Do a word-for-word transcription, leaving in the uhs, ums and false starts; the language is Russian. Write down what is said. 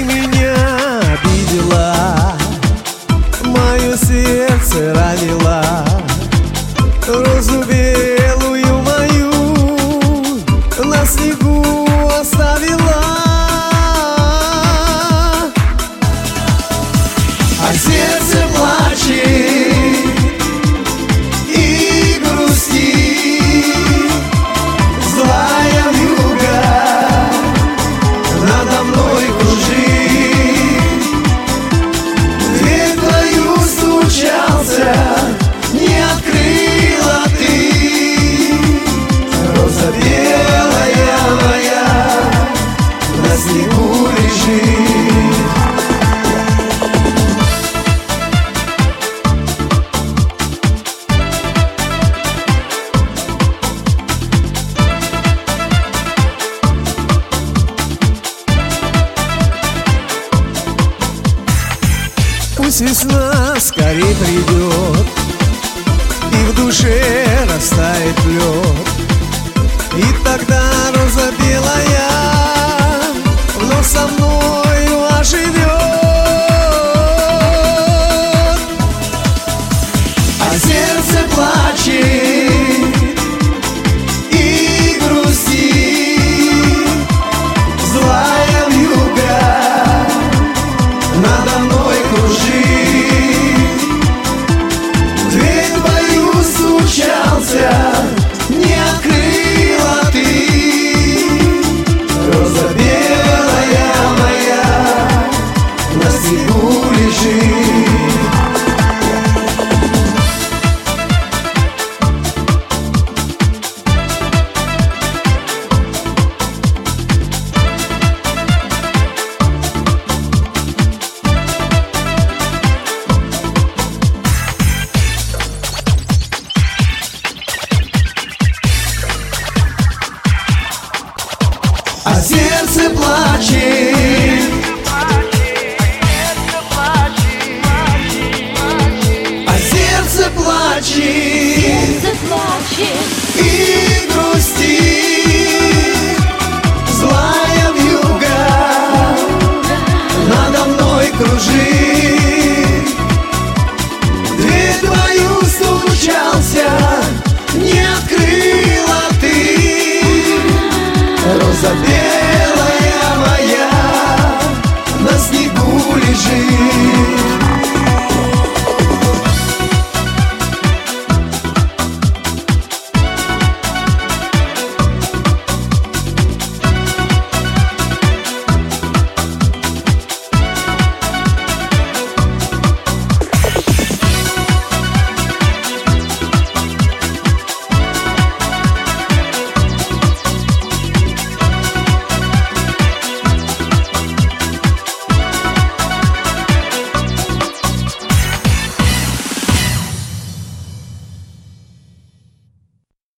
меня обидела, мое сердце ранила, розу белую мою на снегу оставила. А сердце плачет и грустит, злая вьюга надо мной кружит. В дверь твою стучался, не открыла ты, роза белая моя на снегу лежит. Пусть весна скорей придет, и в душе растает лед, и тогда роза белая